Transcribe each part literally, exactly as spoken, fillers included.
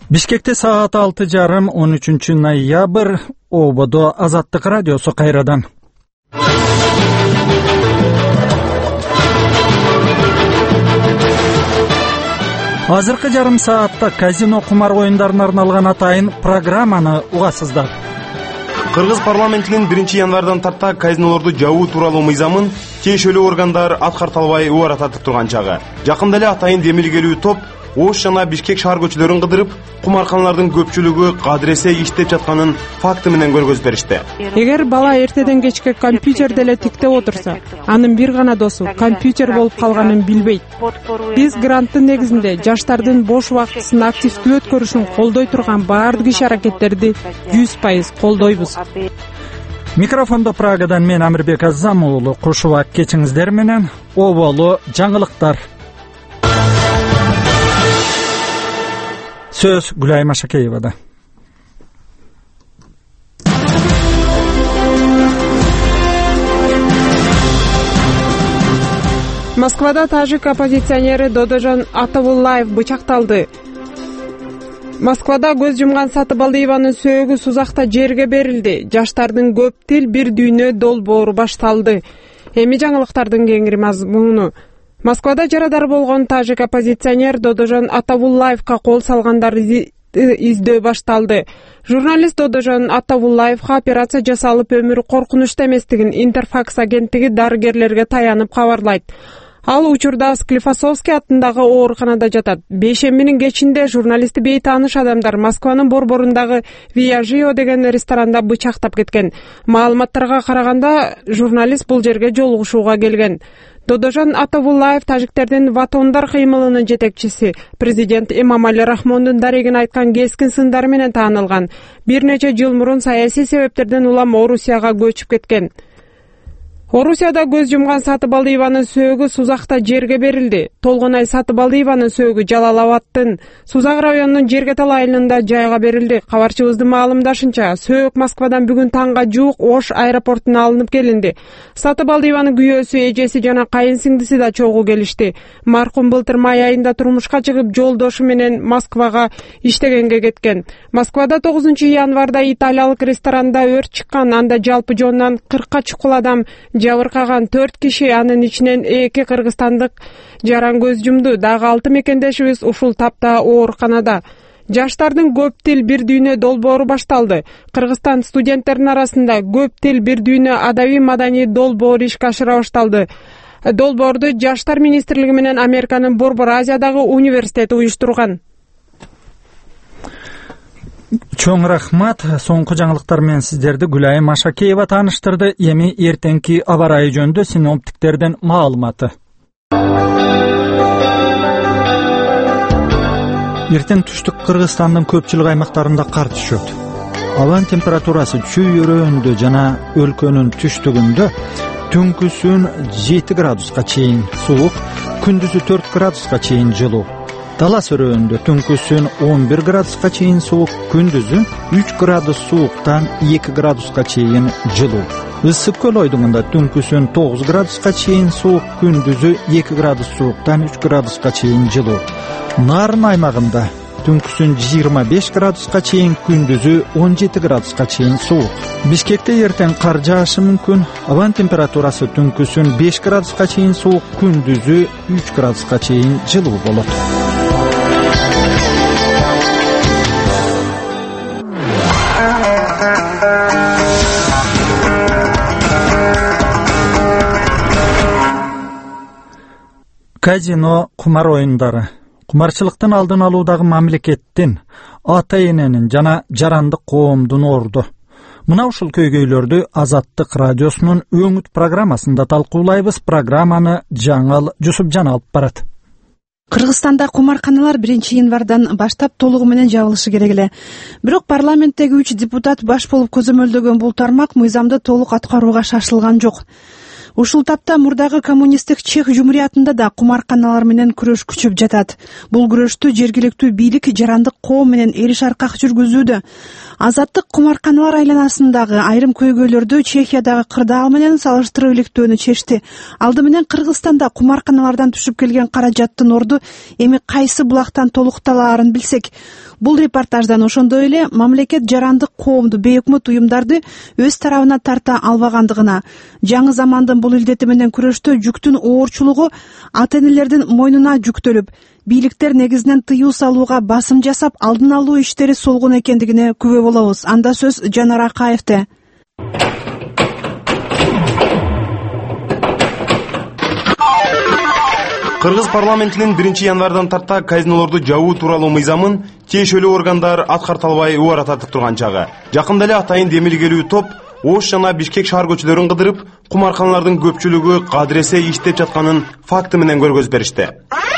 Бишкекте саат алты жарым он үчүнчү ноябрь ободо Азаттык радиосу кайрадан. Азыркы жарым саатта казино кумар оюндарына арналган атайын программаны угасыздар. Кыргыз парламентинин биринчи январдан тарта казинолорду жабуу тууралуу мыйзамын тиешелүү органдар аткарта албай убара тартып турган чагы. Жакында эле атайын демилгелүү топ Ош жана Бишкек шаар көчөлөрүн кыдырып, кумарканалардын көпчүлүгү кадыресе иштеп жатканын факты менен көргөзүп беришти. Эгер бала эртеден кечке компьютерде эле тиктеп отурса, анын бир гана досу компьютер болуп калганын билбейт. Биз гранттын негизинде жаштардын бош убактысын активдүү өткөрүшүн колдой турган баардык иш-аракеттерди жүз пайыз колдойбуз. Микрофондо Прагадан мен Амирбек Азам уулу, куш убак кечиңиздер менен оболу жаңылыктар. Сөз Гүлай Машакеевада. Москвада тажик оппозиционери Додожон Атабуллаев бычакталды. Москвада көз жумган Сатыбалдиеванын сөөгү Сузакта жерге берилди. Жаштардын көп тил бир дүйнө долбоору башталды. Эми жаңылыктардын кеңири мазмуну. Москвада жарадар болгон тажик оппозиционер Додожон Атабуллаевка кол салгандар издөө башталды. Журналист Додожон Атабуллаевка операция жасалып өмүрү коркунучта эместигин Интерфакс агенттиги дарыгерлерге таянып кабарлайт. Ал учурда Склифосовский атындагы ооруканада жатат. Бейшембинин кечинде журналистти бейтааныш адамдар Москванын борборундагы Виажио деген ресторанда бычактап кеткен. Маалыматтарга караганда, журналист бул жерге жолугушууга келген. Додожон Атабуллаев тажиктердин Ватондар кыймылынын жетекчиси, президент Эмомали Рахмондун дарегин айткан кескин сындары менен таанылган. Бир нече жыл мурун саясий себептерден улам Орусияга көчүп кеткен. Орусияда көз жумган Сатыбалдиеванын сөөгү Сузакта жерге берилди. Толгонай Сатыбалдиеванын сөөгү Жалал-Абадтын Сузак районунун Жергетал айылында жайга берилди. Кабарчыбыздын маалымдашынча, сөök Москвадан бүгүн таңга жуук Ош аэропортуна алынып келинди. Сатыбалдиеванын күйөөсү, эжеси жана кайын сиңдиси да чогуу келишти. Маркум былтыр май айында турмушка чыгып, жолдошу менен Москвага иштегенге кеткен. Москвада тогузунчу январда италиялык ресторанда өрт чыккан. Анда жалпы жонунан кыркка чукул адам жабыркаган, төрт киши, анын ичинен эки кыргызстандык жаран көз жумду. Дагы алты мекендешибиз ушул тапта ооруканада. Жаштардын көп тил бир дүйнө долбоору башталды. Кыргызстан студенттеринин арасында көп тил бир дүйнө адабий маданий долбоору ишке ашыра башталды. Долбоорду Жаштар министрлиги менен Американын Борбор Азиядагы университети уюштурган. Чоң рахмат. Соңку жаңылыктар менен сиздерди Гүлай Машакеева тааныштырды. Эми эртеңки аба ырайы жөнүндө синоптиктердин маалыматы. Эртең түштүк Кыргызстандын көпчүлүк аймактарында кар түшөт. Абанын температурасы чүйөрөндө жана өлкөнүн түштүгүндө түнкүсүн жети градуска чейин суук, күндүзү төрт градуска чейин жылуу. Дала сөрөөндөтүнкүсүн он бир градуска чейин суук, күндүзүн үч градус сууктан эки градуска чейин жылуу. Ысык көл ойдуңунда түнкүсүн тогуз градуска чейин суук, күндүзү эки градус сууктан үч градуска чейин жылуу. Нарын аймагында түнкүсүн жыйырма беш градуска чейин, күндүзү он жети градуска чейин суук. Бишкекте эртең кар жаашы мүмкүн. Абанын температурасы түнкүсүн беш градуска чейин суук, күндүзү үч градуска чейин жылуу болот. Казино кумар оюндары. Кумарчылыктын алдын алуудагы мамлекеттин, ата-эненин жана жарандык коомдун орду. Мына ушул көйгөйлөрдү Азаттык радиосунун өңүт программасында талкуулайбыз. Программаны Жаңыл Жусупжан алып барат. Кыргызстанда кумарканалар биринчи январдан баштап толугу менен жабылышы керек эле. Бирок парламенттеги үч депутат баш болуп көзөмөлдөгөн бул тармак мыйзамды толук аткарууга шашылган жок. Ушул тапта мурдагы коммунисттик Чех жумуриятында да кумарканалар менен күрөш күчөп жатат. Бул күрөштү жергиликтүү бийлик жарандык коом менен эриш аркак жүргүзүүдө. Азаттык кумарканалар айланасындагы айрым көйгөйлөрдү Чехиядагы кырдаал менен салыштырып иликтөөнү чечти. Алды менен Кыргызстанда кумарканалардан түшүп келген каражаттын орду эми кайсы булактан толукталаарын билсек, Бул репортаждан ошондой эле мамлекет жарандык коомду бейөкмөт уюмдарды өз тарабына тарта албагандыгына, жаңы замандын бул илдети менен күрөштө жүктүн оорчулугу ата энелердин мойнуна жүктөлүп, бийликтер негизинен тыюу салууга басым жасап, алдын алуу иштери солгон экендигине күбө болобуз. Анда сөз Жанар Акаевде. Кыргыз парламентинин биринчи январдан тарта казинолорду жабуу тууралуу мыйзамын тиешелүү органдар аткарта албай убара тартып турган чагы. Жакында эле атайын демилгелүү топ Ош жана Бишкек шаар көчөлөрүн кыдырып, кумарканалардын көпчүлүгү кадыресе иштеп жатканын факты менен көргөзүп беришти.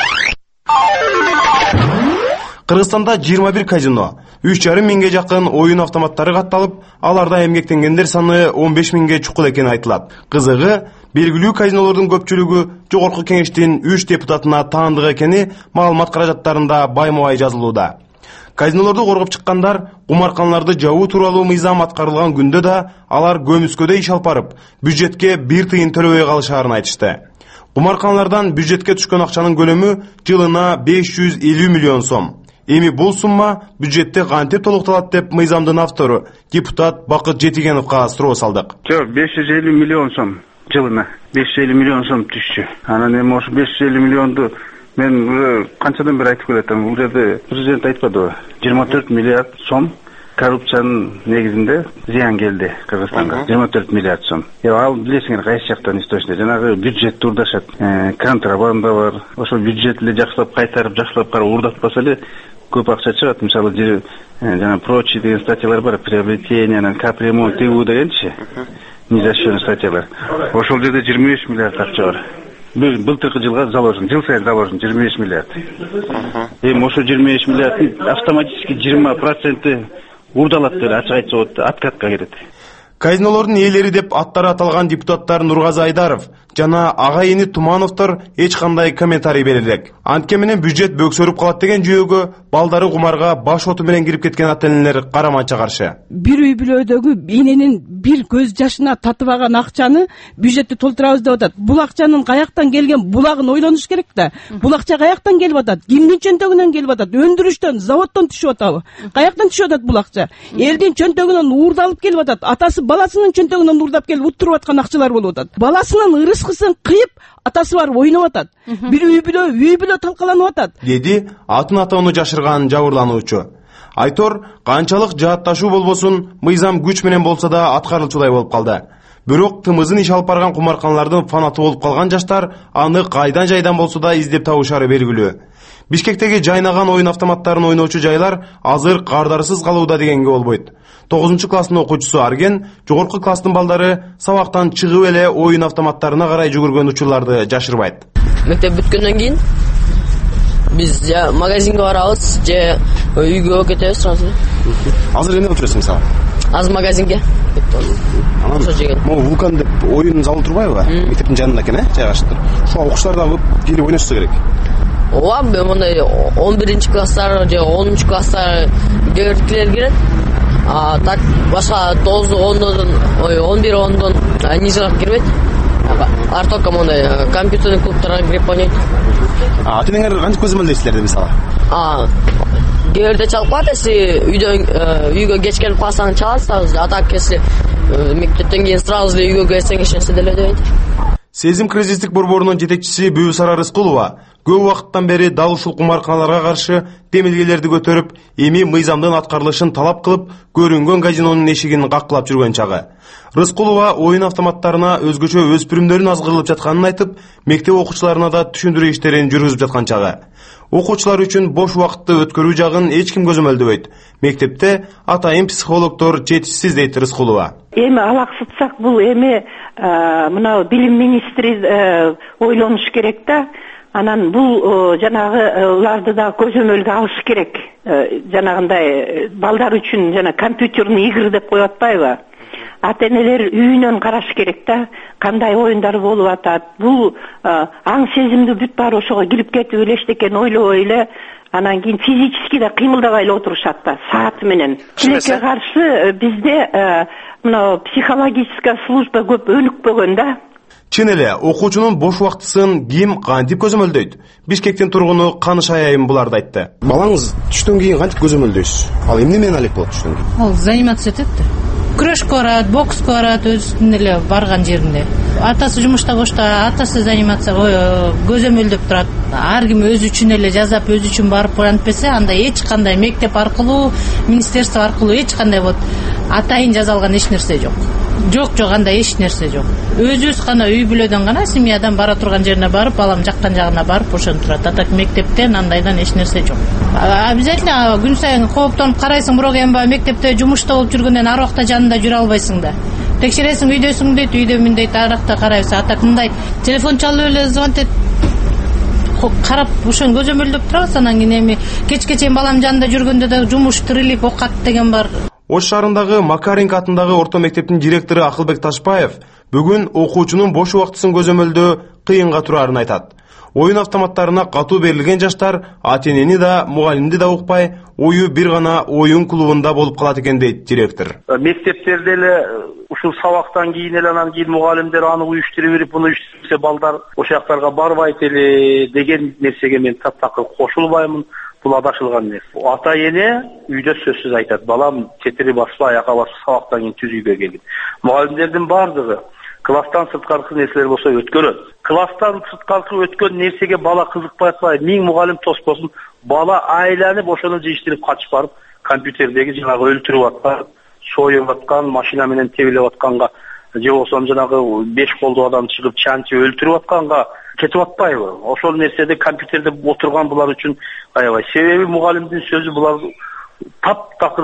Кыргызстанда жыйырма бир казино, үч жарым миңге жакын оюн автоматтары катталып, аларда эмгектенгендер саны он беш миңге чукул экени айтылат. Кызыгы, белгилүү казинолордун көпчүлүгү жогорку кеңештин үч депутатына таандык экени маалымат каражаттарында байма-бай жазылууда. Казинолорду коргоп чыккандар кумарканаларды жабуу тууралуу мыйзам аткарылган күндө да алар көмүскөдө иш алып барып, бюджетке бир тыйын төлөбөй калышаарын айтышты. Кумарканалардан бюджетке түшкөн акчанын көлөмү жылына беш жүз элүү миллион сом. Эми бул сумма бюджетте кантип толукталат деп мыйзамдын автору депутат Бакыт Жетигеновго суроо салдык. Жок, беш жүз элүү миллион сом жылына. беш жүз элүү миллион сом түшчү. Анан эми ошо беш жүз элүү миллионду мен канчадан бери айтып келатам. Бул жерде президент айтпадыбы? жыйырма төрт миллиард сом коррупциянын негизинде зыян келди Кыргызстанга. жыйырма төрт миллиард сом. Эми ал билесиңер кайсы жактан источник? Жанагы бюджетти урдашат. Контрабанда бар. Ошо бюджетти эле жакшылап кайтарып, жакшылап карап урдатпаса эле көп акча чыгат. Мисалы жана прочие деген статьялар бар, приобретение, капремонт, ТУ дегенчи. Незащищенные статьялар. Ошол жерде жыйырма беш миллиард акча бар. Былтыркы жылга заложен, жыл сайын заложен жыйырма беш миллиард. Эми ошо жыйырма беш миллиарддын автоматически жыйырма проценти урдалат деп ачык айтсак откатка кирет. Казинолордун ээлери деп аттары аталган депутаттар Нургазы Айдаров жана ага эни Тумановдор эч кандай комментарий бере элек. Антке менен бюджет бөксөрүп калат деген жүйөгө балдары кумарга баш оту менен кирип кеткен ата энелер караманча каршы. Бир үй бүлөдөгү эненин бир көз жашына татып алган акчаны бюджетти толтурабыз деп атат. Бул акчанын каяктан келген булагын ойлонуш керек да. Бул акча каяктан келип атат? Кимдин чөнтөгүнөн келип атат? Өндүрүштөн, заводдон түшүп атабы? Каяктан түшүп атат бул акча? Элдин чөнтөгүнөн уурдалып келип атат. Атасы баласынын чөнтөгүнөн уурдап келип уттуруп аткан акчалар болуп атат. Баласынын ырыскысын кыйып, атасы барып ойноп атат. Бир үй бүлө, үй бүлө талкаланып атат. Деди атын атоону жашырган жабырлануучу. Айтор, канчалык жаатташуу болбосун, мыйзам күч менен болсо да аткарылчудай болуп калды. Бирок тымызын иш алып барган кумарканалардын фанаты болуп калган жаштар аны кайдан жайдан болсо да издеп табышары белгилүү. Бишкектеги жайнаган оюн автоматтарын ойноочу жайлар азыр кардарсыз калууда дегенге болбойт. тогузунчу класстын окуучусу Арген жогорку класстын балдары сабактан чыгып эле оюн автоматтарына карай жүгүргөн учурларды жашырбайт. Мектеп бүткөндөн кийин биз же магазинге барабыз, же үйгө кетебиз сразу. Азыр эмне кылып жүрөсүң мисалы? Азыр магазинге. Ошо жеген. Могу Вулкан деп оюн залы турбайбы? Мектептин жанында экен, э, жайгашыптыр. Ошо окуучулар дагы келип ойношсо керек. Ооба, мындай он биринчи класстар же онунчу класстар кирет кирет. А так башка тогуз ондон, ой, он бир ондон нижерак кирбейт. Ар только мындай компьютерный клубтарга кирип ойнойт. А ата-энеңер кантип көзөмөлдөйсүзлөр мисалы? А кээде чалып калат, эси үйдөн үйгө кеч келип калсаң чаласыз, а так эси мектептен кийин сразу эле үйгө келсең эч нерсе деле дебейт. Сезим кризистик борборунун жетекчиси Бүүсара Рыскулова көп убакыттан бери дал ушул кумарканаларга каршы демилгелерди көтөрүп, эми мыйзамдын аткарылышын талап кылып, көрүнгөн казинонун эшигин каккылап жүргөн чагы. Рыскулова оюн автоматтарына өзгөчө өспүрүмдөрүн азгырылып жатканын айтып, мектеп окуучуларына да түшүндүрүү иштерин жүргүзүп жаткан чагы. Окуучулар үчүн бош убакытты өткөрүү жагын эч ким көзөмөлдөбөйт. Мектепте атайын психологдор жетишсиз дейт Рыскулова. Эми алаксытсак бул эми мына билим министри ойлонуш керек да. Анан бул жанагыларды да көзөмөлгө алыш керек. Жанагындай балдар үчүн жана компьютерный игры деп коюп атпайбы? Ата-энелер үйүнөн караш керек да, кандай оюндар болуп атат. Бул аң сезимди бүт баары ошого кирип кетип эле эчтекен ойлобой эле, анан кийин физически да кыймылдабай эле отурушат да, саат менен. Тилекке каршы бизде мына психологическая служба көп өнүкпөгөн да. Чын эле окуучунун бош убактысын ким кантип көзөмөлдөйт? Бишкектин тургуну Каныш Айайым буларды айтты. Балаңыз түштөн кийин кантип көзөмөлдөйсүз? Ал эмне менен алек болот түштөн кийин? Ал заниматься этет. Күрөшкө барат, бокска барат, өзүнүн эле барган жеринде. Атасы жумушта бошто, атасы заниматься көзөмөлдөп турат. Ар ким өзү үчүн эле жазап, өзү үчүн барып антпесе, анда эч кандай мектеп аркылуу, министерство аркылуу эч кандай вот атайын жазалган эч нерсе жок. Жок, жок, андай эч нерсе жок. Өзүбүз гана үй бүлөдөн гана семьядан бара турган жерине барып, балам жаккан жагына барып ошентип турат. Атак мектептен андайдан эч нерсе жок. Обязательно күн сайын кооптонуп карайсың, бирок эми мектепте жумушта болуп жүргөндөн ар убакта жанында жүрө албайсың да. Текшересиң, үйдөсүң дейт, үйдө мындайт, аракта карайсың, атак мындай телефон чалып эле звонтет карап ошон көзөмөлдөп турабыз. Анан кийин эми кечке чейин балам жанында жүргөндө да жумуш, тирилик, окат деген бар. Ош шаарындагы Макаренко атындагы орто мектептин директору Акылбек Ташпаев бүгүн окуучунун бош убактысын көзөмөлдөө кыйынга турарын айтат. Оюн автоматтарына катуу берилген жаштар ата-энени да, мугалимди да укпай, ою бир гана оюн клубунда болуп калат экен дейт директор. Мектептерде эле ушул сабактан кийин эле анан кийин мугалимдер аны уюштуруп берип, буну уюштурса балдар ошол жактарга барбайт эле деген нерсеге мен таптакыр кошулбаймын. Бул адашылган нерсе. Ата-эне үйдө сөзсүз айтат, балам четири баспа, аяка басып сабактан кийин түз үйгө келгин. Мугалимдердин бардыгы класстан сырткаркы нерселер болсо өткөрөт. Класстан сырткаркы өткөн нерсеге бала кызыкпай атпайбы, миң мугалим тоспосун, бала айланып ошону жыйыштырып качып барып, компьютердеги жанагы өлтүрүп аткан, союп аткан, машина менен тебилип атканга, же болсо жанагы беш колдуу адам чыгып чанчып өлтүрүп атканга кетип атпайбы? Ошол нерседе компьютерде отурган булар үчүн аябай. Себеби мугалимдин сөзү булар таптакыр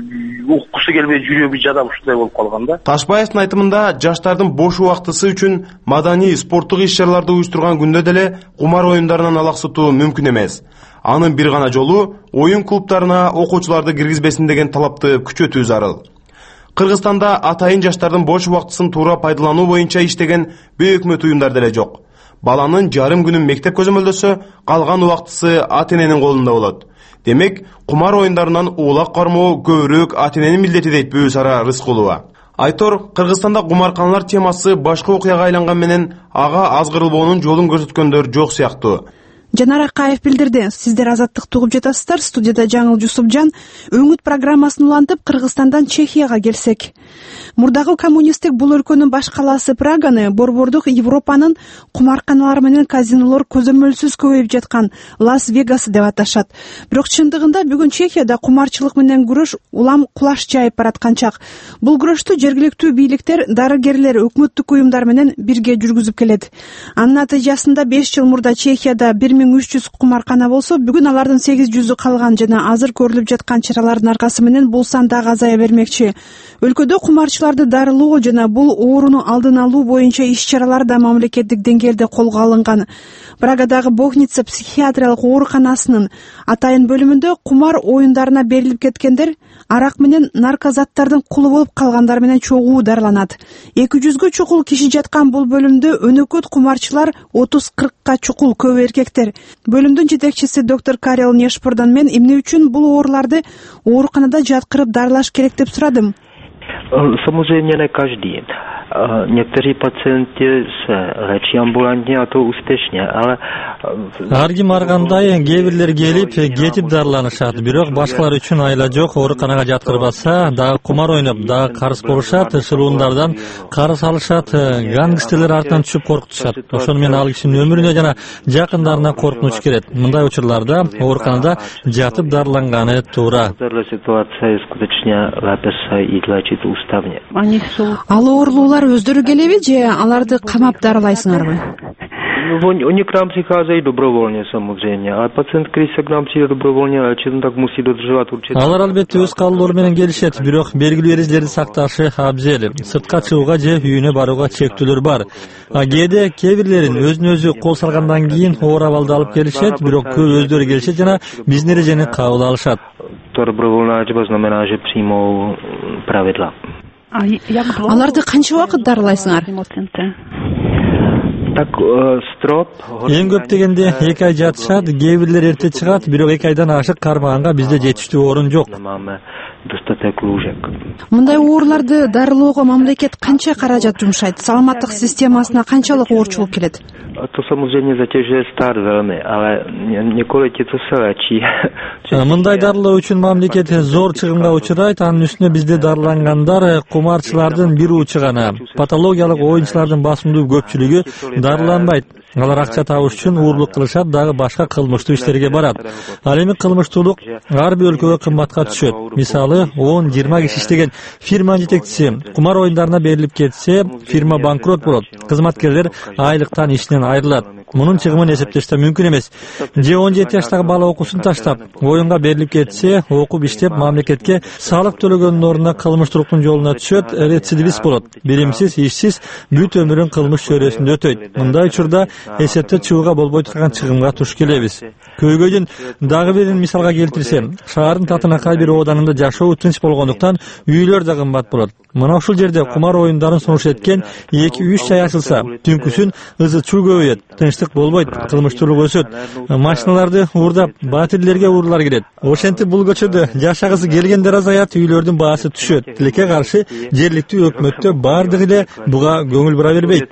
уккусу келбей жүрөгү жадап ушундай болуп калган да. Ташбаевдин айтымында жаштардын бош убактысы үчүн маданий, спорттук иш-чараларды уюштурган күндө деле кумар оюндарынан алаксытуу мүмкүн эмес. Анын бир гана жолу оюн клубтарына окуучуларды киргизбесин деген талапты күчөтүү зарыл. Кыргызстанда атайын жаштардын бош убактысын туура пайдалануу боюнча иштеген бейөкмөт уюмдар деле жок. Баланын жарым күнүн мектеп көзөмөлдөсө, калган убактысы ата-эненин колунда болот. Демек, кумар оюндарынан улак кармоо көбүрөөк ата-эненин милдети дейт Бүүсара Рыскулова. Айтор, Кыргызстанда кумарканалар темасы башка окуяга айланган менен ага азгырылбоонун жолун көрсөткөндөр жок сыяктуу. Жанар Акаев билдирди. Сиздер Азаттыкты угуп жатасыздар. Студияда Жаңыл Жусупжан. Өңүт программасын улантып Кыргызстандан Чехияга келсек. Мурдагы коммунисттик бул өлкөнүн баш калаасы Праганы борбордук Европанын кумарканалары менен казинолор көзөмөлсүз көбөйүп жаткан Лас-Вегас деп аташат. Бирок чындыгында бүгүн Чехияда кумарчылык менен күрөш улам кулаш жайып бараткан чак. Бул күрөштү жергиликтүү бийликтер, дарыгерлер, өкмөттүк уюмдар менен бирге жүргүзүп келет. Анын натыйжасында беш жыл мурда Чехияда бир миң үч жүз кумаркана болсо, бүгүн алардын сегиз жүзү калган жана азыр көрүлүп жаткан чаралардын аркасы менен бул сан дагы азая бермекчи. Өлкөдө кумарчыларды дарылоо жана бул ооруну алдын алуу боюнча иш-чаралар да мамлекеттик деңгээлде колго алынган. Прагадагы Бохница психиатриялык ооруканасынын атайын бөлүмүндө кумар оюндарына берилип кеткендер, арак менен наркозаттардын кулу болуп калгандар менен чогуу дарыланат. эки жүзгө чукул киши жаткан бул бөлүмдө өнөкөт кумарчылар отуз кыркка чукул, көбү эркектер. Бөлүмдүн жетекчиси доктор Карел Нешпордон мен эмне үчүн бул ооруларды ооруканада жаткырып дарылаш керек деп сурадым. Samozřejmě ne každý. Někteří pacienti se léčí ambulantně a to úspěšně, ale ар ким аргандай кээ бирлер келип кетип дарыланышат, бирок башкалар үчүн айла жок. Ооруканага жаткырбаса дагы кумар ойноп, дагы карыз болушат, шылуундардан карыз алышат, гангстерлер артынан түшүп коркутушат. Ошону менен ал кишинин өмүрүнө жана жакындарына коркунуч келет. Мындай учурларда ооруканада жатып дарыланганы туура. Ал оорулуулар өздөрү келеби же аларды камап дарылайсыңарбы? Они к нам приходят добровольно, samozřejmě, а пациент, который к нам приходит добровольно, он так мусит доживать урчет. Алар албетте өз каалоолору менен келишет, бирок белгилүү эрежелерди сакташы абзел. Сыртка чыгууга же үйүнө барууга чектөөлөр бар. А кээде кээ бирлерин өзүнө өзү кол салгандан кийин оор абалда алып келишет, бирок көп өздөрү келишет жана биздин эрежени кабыл алышат. Добровольная лечба знамена, что приму правила. Аларды канча убакыт дарылайсыңар? Эң көп дегенде эки ай жатышат, кээ бирлер эрте чыгат, бирок эки айдан ашык кармаганга бизде жетиштүү орун жок. dostatek lůžek. Мындай ооруларды дарылоого мамлекет канча каражат жумшайт? Саламаттык системасына канчалык оорчу болуп келет? To samozřejmě zatěžuje stát velmi, ale několik těch, co se léčí. Мындай дарылоо үчүн мамлекет зор чыгымга учурайт. Анын үстүнө бизде дарылангандар кумарчылардын бир учу гана. Патологиялык оюнчулардын басымдуу көпчүлүгү дарыланбайт. Алар акча табыш үчүн уурулук кылышат, дагы башка кылмыштуу иштерге барат. Ал эми кылмыштуулук ар бир өлкөгө кымбатка түшөт. Мисалы он жыйырма киши иштеген фирма жетекчиси кумар оюндарына берилип кетсе, фирма банкрот болот. Кызматкерлер айлыктан ишинен айрылат. Мунун чыгымын эсептеш да мүмкүн эмес. Же он жети жаштагы бала окуусун таштап, оюнга берилип кетсе, окуп иштеп мамлекетке салык төлөгөндүн ордуна кылмыштуулуктун жолуна түшөт, рецидивист болот. Билимсиз, ишсиз бүт өмүрүн кылмыш чөйрөсүндө өтөйт. Мындай учурда эсептеп чыгууга болбой турган чыгымга туш келебиз. Көйгөйдүн дагы бир мисалга келтирсем, шаардын Татынакай бир ооданында жашоо тынч болгондуктан үйлөр да кымбат болот. Мына ушул жерде кумар оюндарын сунуш эткен эки үч жай ачылса, түнкүсүн ызы чуу көбөйөт, тынчтык болбойт, кылмыштуулук өсөт. Машиналарды уурдап, батирлерге уурулар келет. Ошентип бул көчөдө жашагысы келгендер азаят, үйлөрдүн баасы түшөт. Тилекке каршы жергиликтүү өкмөттө бардыгы эле буга көңүл бура бербейт.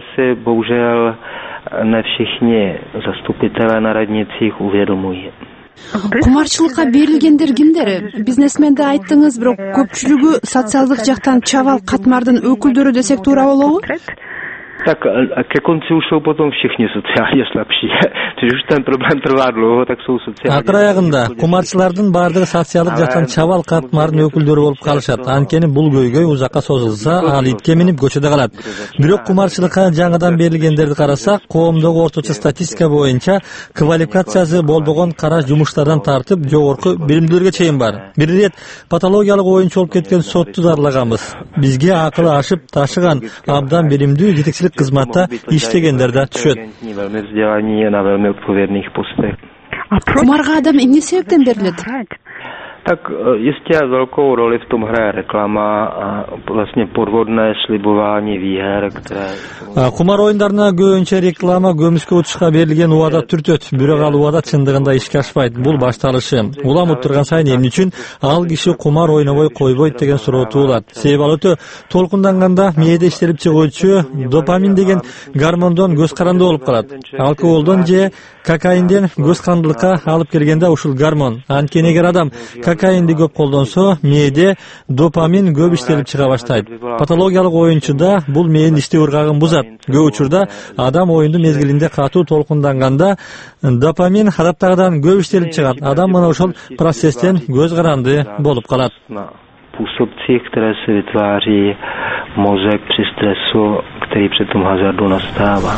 Не všichni zastupitelé na radnicích uvědomují. Кумарчылыкка берилгендер кимдер? Бизнесменди айттыңыз, бирок көпчүлүгү социалдык жактан чабал катмардын өкүлдөрү десек туура болобу? Tak ke konci už jsou potom všichni sociálně slabší. Když už ten problém trvá dlouho, tak jsou sociálně. Акыр аягында кумарчылардын бардыгы социалдык жактан чабал катмардын өкүлдөрү болуп калышат. Анткени бул көйгөй узакка созулса, ал итке минип көчөдө калат. Бирок кумарчылыкка жаңыдан берилгендерди карасак, коомдогу орточо статистика боюнча квалификациясы болбогон караш жумуштардан тартып жогорку биримдүүлөргө чейин бар. Бир ирет патологиялык оюнчу болуп кеткен сотту дарылаганбыз. Бизге акылы ашып ташыган абдан биримдүү жетекчилик кызматта иштегендер да түшөт. Кумарга адам эмне себептен берилет? Tak jistě velkou roli v tom hraje reklama a vlastně podvodné slibování výher, které... Кумар оюндарына көбүнчө реклама, көмүскө утушка берилген убада түртөт. Бирок ал убада чындыгында ишке ашпайт. Бул башталышы. Улам утурган сайын эмне үчүн ал киши кумар ойнобой койбойт деген суроо туулат. Себеби ал өтө толкунданганда мээде иштелип чыгуучу допамин деген гормондон көз карандуу болуп калат. Алкоголдон же кокаинден көз карандылыкка алып келгенде ушул гормон. Анткени эгер адам кокаинди көп колдонсо, мээде допамин көп иштелип чыга баштайт. Патологиялык оюнчуда бул мээнин иштөө ыргагын бузат. Көп учурда адам оюнду мезгилинде катуу толкунданганда допамин адаттагыдан көп иштелип чыгат. Адам мына ошол процесстен көз каранды болуп калат. Působci, které se vytváří mozek při stresu, který při tom hazardu nastává.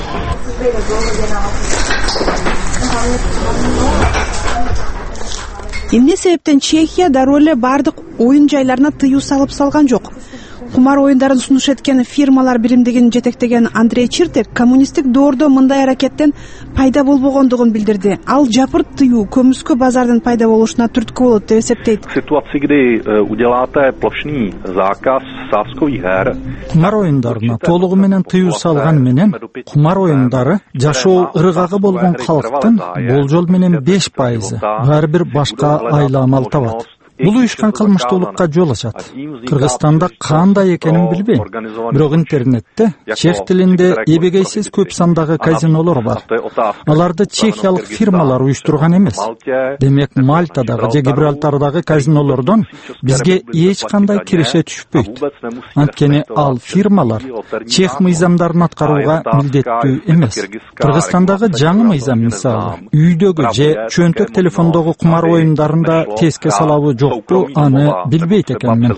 Эмне себептен Чехия дароо эле бардык оюн жайларына тыюу салып салган жок? Кумар оюндарын сунуш эткен фирмалар биримдигин жетектеген Андрей Чиртек коммунисттик доордо мындай аракеттен пайда болбогондугун билдирди. Ал жапырт тыюу көмүскө базардын пайда болушуна түрткү болот деп эсептейт. Ситуация, где уделате плошный заказ сасковых her. Кумар оюндарына толугу менен тыюу салган менен кумар оюндары жашоо ыргагы болгон калктын болжол менен беш пайызы ар бир башка айламал табат. Бул уюшкан кылмыштуулукка жол ачат. Кыргызстанда кандай экенин билбейм. Бирок интернетте чех тилинде эбегейсиз көп сандагы казинолор бар. Аларды чехиялык фирмалар уюштурган эмес. Демек Мальтадагы же Гибралтардагы казинолордон бизге эч кандай киреше түшпөйт. Анткени ал фирмалар чех мыйзамдарын аткарууга милдеттүү эмес. Кыргызстандагы жаңы мыйзам мисалы үйдөгү же чөнтөк телефондогу кумар оюндарында теске салабы жок. Аны билбейт экенмин.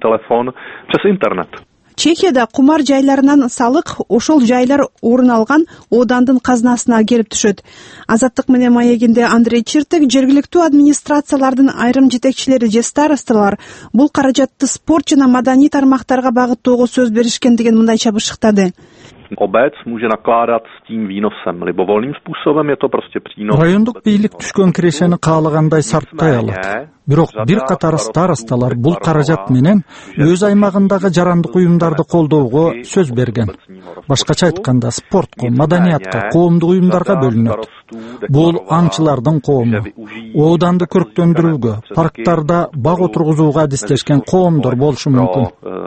Чехияда кумар жайларынан салык ошол жайлар орун алган оодандын казынасына келип түшөт. Азаттык менен маегинде Андрей Чиртек жергиликтүү администрациялардын айрым жетекчилери же старосталар бул каражатты спорт жана маданий тармактарга багыттоого сөз беришкен деген мындайча бышыктады. Obec může nakládat s tím výnosem libovolným způsobem, je to prostě přínos. Райондук бийлик түшкөн кирешени каалагандай сарптай алат. Бирок бир катар старосталар бул каражат менен өз аймагындагы жарандык уюмдарды колдоого сөз берген. Башкача айтканда спортко, маданиятка, коомдук уюмдарга бөлүнөт. Бул аңчылардын коому. Ооданды көрктөндүрүүгө, парктарда бак отургузууга адистешкен коомдор болушу мүмкүн.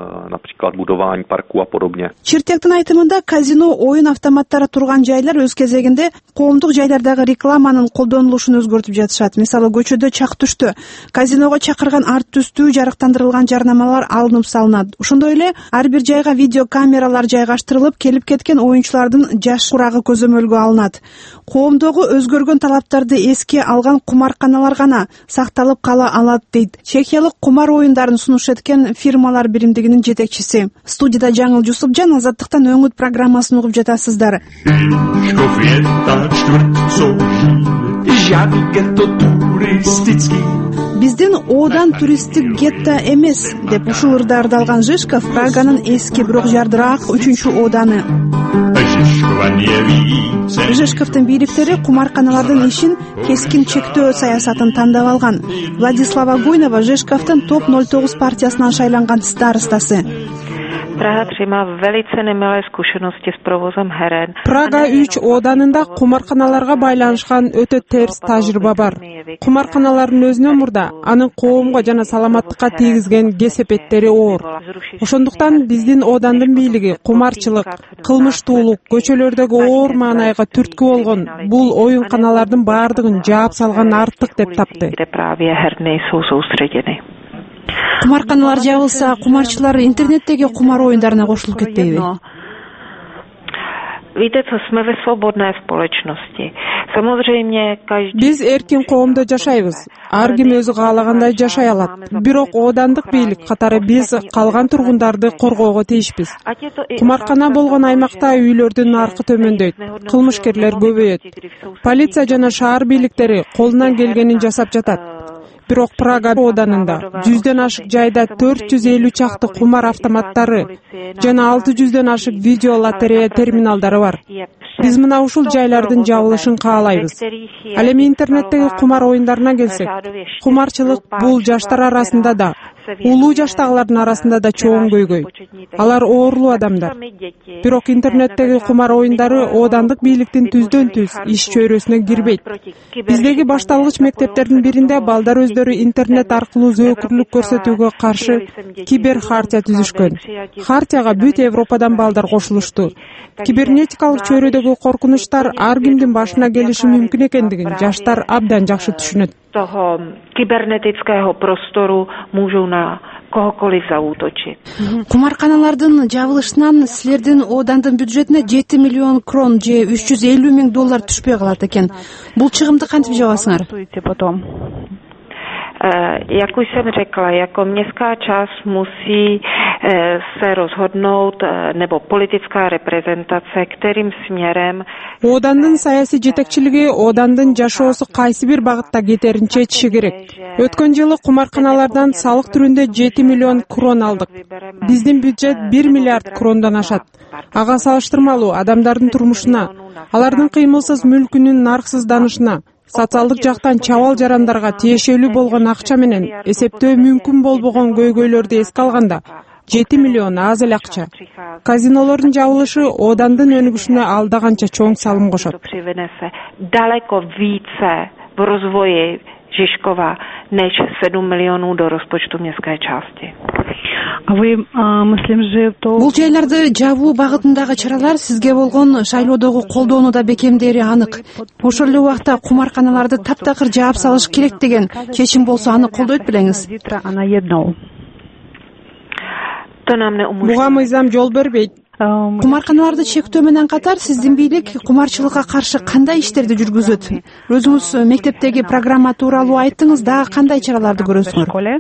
Чиртектин айтымында казино, оюн автоматтары турган жайлар өз кезегинде коомдук жайлардагы рекламанын колдонулушун өзгөртүп жатышат. Мисалы, көчөдө чак түштү казиного чакырган арт түстүү жарыктандырылган жарнамалар алынып салынат. Ошондой эле ар бир жайга видео камералар жайгаштырылып, келип кеткен оюнчулардын жаш курагы көзөмөлгө алынат. Коомдогу өзгөргөн талаптарды эске алган кумарканалар гана сакталып кала алат, дейт чехиялык кумар оюндарын сунуш эткен фирмалар биримдигинин жетекчиси. Студияда Жаңыл Жусупжан, Азаттыктан өңүт программасын угуп жатасыздар. Биздин оодан туристтик гетто эмес, деп ушул ырда ырдалган Жишков Праганын эски, бирок жардыраак үчүнчү ооданы. Жишковдун бийликтери кумарканалардын ишин кескин чектөө саясатын тандап алган. Владислава Гуйнова Жишковдун топ ноль тогуз партиясынан шайланган старостасы. Praha tři má velice nemilé zkušenosti s provozem heren. Прага үч ооданында кумарканаларга байланышкан өтө терс тажрыйба бар. Кумарканалардын өзүнөн мурда анын коомго жана саламаттыкка тийгизген кесепеттери оор. Ошондуктан биздин оодандын бийлиги кумарчылык, кылмыштуулук, көчөлөрдөгү оор маанайга түрткү болгон бул оюнканалардын баардыгын жаап салган артык деп тапты. Кумарканалар жабылса, кумарчылар интернеттеги кумар оюндарына кошулуп кетпейби? Видите, мы в свободной спolečnosti. Samozřejmě каждый Биз эркин коомдо жашайбыз. Ар ким өзү каалагандай жашай алат. Бирок оодандык бийлик катары биз калган тургундарды коргоого тийишпиз. Кумаркана болгон аймакта үйлөрдүн наркы төмөндөйт, кылмышкерлер көбөйөт. Полиция жана шаар бийликтери колунан келгенин жасап жатат. Бирок Прага ооданында жүздөн ашык жайда төрт жүз элүү чакты кумар автоматтары жана алты жүздөн ашык видео лотерея терминалдары бар. Биз мына ушул жайлардын жабылышын каалайбыз. Ал эми интернеттеги кумар оюндарына келсек, кумарчылык бул жаштар арасында да, улуу жаштагылардын арасында да чоң көйгөй. Алар оорлуу адамдар. Бирок интернеттеги кумар оюндары оодандык бийликтин түздөн түз иш чөйрөсүнө кирбейт. Биздеги башталгыч мектептердин биринде балдар өздөрү интернет аркылуу зөөкүрлүк көрсөтүүгө каршы кибер хартия түзүшкөн. Хартияга бүт Европадан балдар кошулушту. Кибернетикалык чөйрөдөгү коркунучтар ар кимдин башына келиши мүмкүн экендигин жаштар абдан жакшы түшүнөт. Toho kybernetického prostoru můžou na kohokoliv zaútočit. Кумарканалардын жабылышынан силердин оодандын бюджетине жети миллион крон же үч жүз элүү миң доллар түшпөй калат экен. Бул чыгымды кантип жабасыңар? Jak už jsem řekla, jako městská část musí se rozhodnout, nebo politická reprezentace, kterým směrem. Оодандын саясий жетекчилиги оодандын жашоосу кайсы бир багытта кетерин чечиши керек. Өткөн жылы кумарканалардан салык түрүндө жети миллион крон алдык. Биздин бюджет бир миллиард крондон ашат. Ага салыштырмалуу адамдардын турмушуна, алардын кыймылсыз мүлкүнүн нарксызданышына, социалдык жактан чабал жарандарга тиешелүү болгон акча менен эсептөө мүмкүн болбогон көйгөйлөрдү эске алганда жети миллион аз эле акча. Казинолордун жабылышы оодандын өнүгүшүнө алда канча чоң салым кошот. Далеко více v rozvoji Žižkova než sedm milionů do rozpočtu městské části. Бул жайларды жабуу багытындагы чаралар сизге болгон шайлоодогу колдоону да бекемдери анык. Ошол эле убакта кумарканаларды таптакыр жаап салыш керек деген чечим болсо аны колдойт белеңиз. Буга мыйзам жол бербейт. Кумарканаларды чектөө менен катар сиздин бийлик кумарчылыкка каршы кандай иштерди жүргүзөт? Өзүңүз мектептеги программа тууралуу айттыңыз, дагы кандай чараларды көрөсүңөр?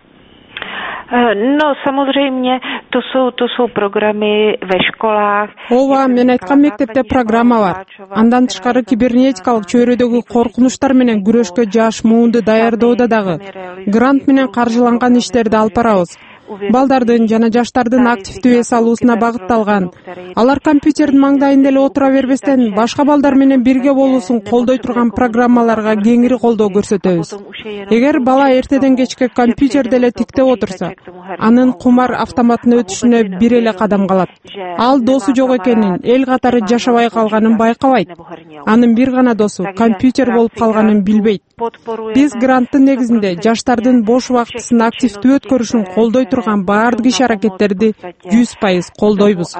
No, samozřejmě, to jsou, to jsou programy ve školách. Ооба, мен айткан мектепте программа бар. Андан тышкары кибернетикалык чөйрөдөгү коркунучтар менен күрөшкө жаш муунду даярдоодо дагы грант менен каржыланган иштерди алып барабыз. балдардын жана жаштардын активдүү эс алуусуна багытталган. Алар компьютердин маңдайында эле отура бербестен, башка балдар менен бирге болуусун колдой турган программаларга кеңири колдоо көрсөтөбүз. Эгер бала эртеден кечке компьютерде эле тиктеп отурса, анын кумар автоматына өтүшүнө бир эле кадам калат. Ал досу жок экенин, эл катары жашабай калганын байкабайт. Анын бир гана досу компьютер болуп калганын билбейт. Биз гранттын негизинде жаштардын бош убактысын активдүү өткөрүшүн колдой турган баардык иш-аракеттерди жүз пайыз колдойбуз.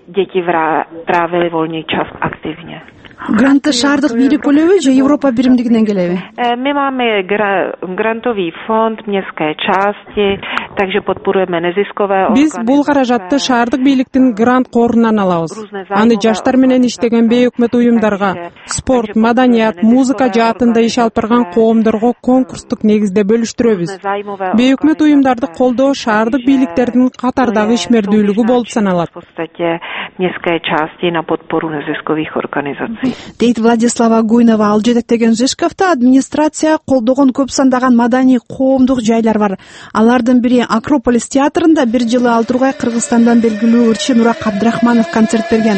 Грантты шаардык бийлик бөлөбү же Европа биримдигинен келеби? Мы máme грантовый фонд, местные части, также подпоруем незисковые. Биз бул каражатты шаардык бийликтин грант корунан алабыз. Аны жаштар менен иштеген бейөкмөт уюмдарга, спорт, маданият, музыка жаатында иш алып турган коомдорго конкурстук негизде бөлүштүрөбүз. Бейөкмөт уюмдарды колдоо шаардык бийликтердин катардагы ишмердүүлүгү болуп саналат. Местные части на подпору незисковых организаций. Дейт Владислава Гуйнова. Ал жетектеген Жишковто администрация колдогон көп сандаган маданий коомдук жайлар бар. Алардын бири Акрополис театрында бир жылы ал тургай Кыргызстандан белгилүү ырчы Нурак Абдрахманов концерт берген.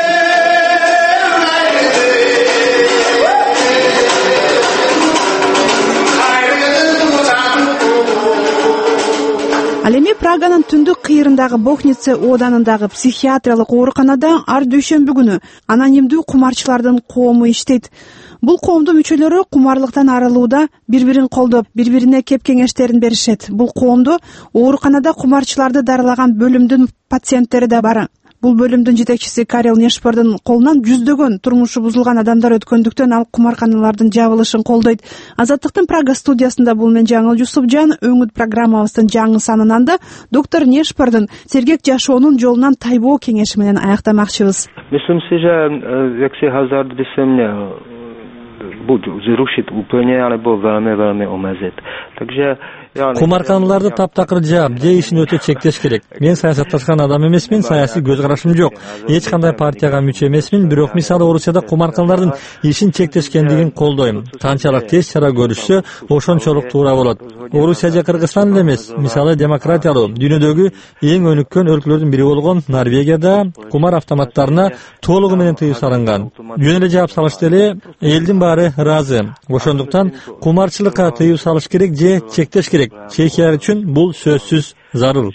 Ал эми Праганын түндүк кыйырындагы Бохнице ооданындагы психиатриялык ооруканада ар дүйшөмбү күнү анонимдүү кумарчылардын коому иштейт. Бул коомдун мүчөлөрү кумарлыктан арылууда бири-бирин колдоп, бири-бирине кеп кеңештерин беришет. Бул коомдо ооруканада кумарчыларды дарылаган бөлүмдүн пациенттери да бар. Бул бөлүмдүн жетекчиси Карел Нешпордун колунан жүздөгөн турмушу бузулган адамдар өткөндүктөн ал кумарканалардын жабылышын колдойт. Азаттыктын Прага студиясында бул мен Жаңыл Жусупжан, өңүт программабыздын жаңы санынан да доктор Нешпордун сергек жашоонун жолунан тайбоо кеңеши менен аяктамакчыбыз. Myslím si, že jak si hazard by se měl buď zrušit úplně, anebo velmi, velmi omezit. Takže кумарканаларды таптакыр жаап же ишин өтө чектеш керек. Мен саясатташкан адам эмесмин, саясий көз карашым жок. Эч кандай партияга мүчө эмесмин, бирок мисалы Орусияда кумарканалардын ишин чектешкендигин колдойм. Канчалык тез чара көрүшсө, ошончолук туура болот. Орусия же Кыргызстан эле эмес, мисалы демократиялуу дүйнөдөгү эң өнүккөн өлкөлөрдүн бири болгон Норвегияда кумар автоматтарына толугу менен тыюу салынган. Жөн эле жаап салышты эле элдин баары ыраазы. Ошондуктан кумарчылыкка тыюу салыш керек же чектеш керек. Чехия үчүн бул сөзсүз зарыл.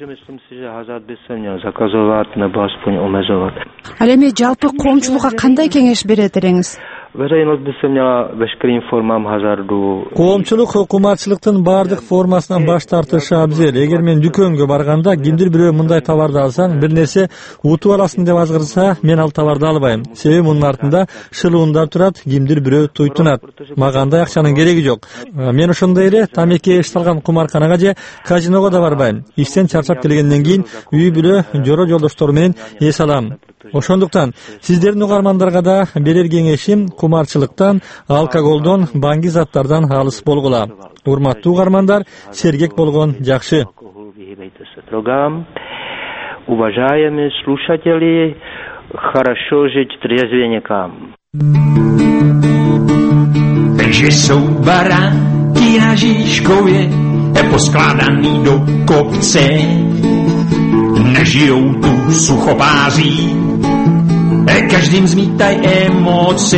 Ал эми жалпы коомчулукка кандай кеңеш берет элеңиз? Veřejnost by se měla veškerým formám hazardu. Коомчулук кумарчылыктын баардык формасынан баш тартышы абзел. Эгер мен дүкөнгө барганда кимдир бирөө мындай товарды алсаң, бир нерсе утуп аласың деп азгырса, мен ал товарды албайм. Себеби мунун артында шылуундар турат, кимдир бирөө туйтунат. Мага андай акчанын кереги жок. Мен ошондой эле тамеки эшталган кумарканага же казиного да барбайм. Иштен чарчап келгенден кийин үй бүлө, жора жолдоштор менен эс алам. Ошондуктан сиздердин угармандарга да берер кеңешим кумарчылыктан, алкоголдон, баңги заттардан алыс болгула. Урматтуу угармандар, сергек болгон жакшы. Уважаемые слушатели, хорошо жить трезвенникам. Takže jsou baránky na Žižkově poskládaný do kopce. Nežijou tu suchopáří, každým zmítaj emoce.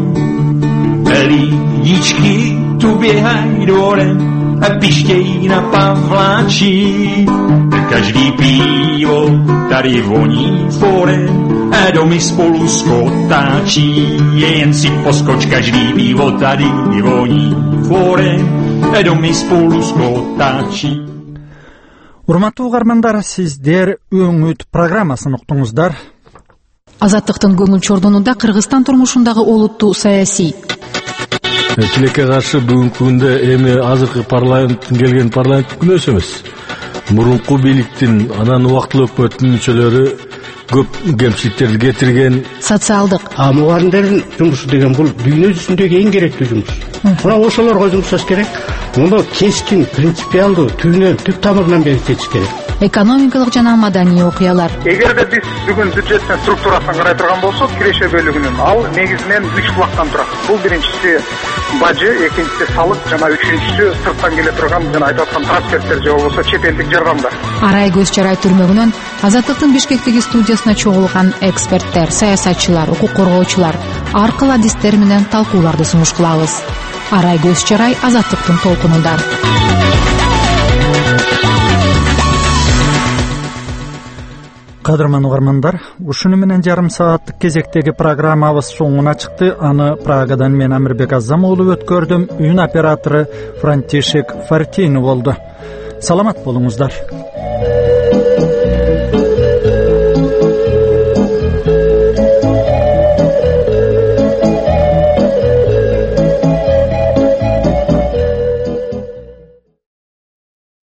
Lidičky tu běhají dvorem a pištějí na pavláči. Každý pivo tady voní forem a domy spolu skotáčí. Jen si poskoč, každý pivo tady voní forem a domy spolu skotáčí. Урматтуу угармандар, сиздер өңүт программасын уктуңуздар. Азаттыктын көңүл чордонунда Кыргызстан турмушундагы олуттуу саясий. Тилекке каршы бүгүнкү күндө эми азыркы парламенттин келген парламенттик күнөөсү эмес. Мурунку бийликтин анан убактылуу өкмөттүн мүчөлөрү көп кемчиликтерди кетирген. Социалдык. А мугардимдердин жумушу деген бул дүйнө жүзүндөгү эң керектүү жумуш. Мына ошолорго жумшаш керек. Муну кескин, принципиалдуу, түбүнөн, түп тамырынан бекитиш керек. экономикалык жана маданий окуялар. Эгерде биз бүгүн бюджеттин структурасын карай турган болсок, киреше бөлүгүнүн ал негизинен үч блоктон турат. Бул биринчиси бажы, экинчиси салык жана үчүнчүсү сырттан келе турган жана айтып аткан трансферттер же болбосо чет элдик жардамдар. Арай көз чарай түрмөгүнөн Азаттыктын Бишкектеги студиясына чогулган эксперттер, саясатчылар, укук коргоочулар ар кыл адистер менен талкууларды сунуш кылабыз. Арай көз чарай Азаттыктын толкунунда. Кадырман угармандар, ушуну менен жарым сааттык кезектеги программабыз соңуна чыкты. Аны Прагадан мен Амирбек Азам уулу өткөрдүм. Үйүн оператору Франтишек Фартини болду. Саламат болуңуздар.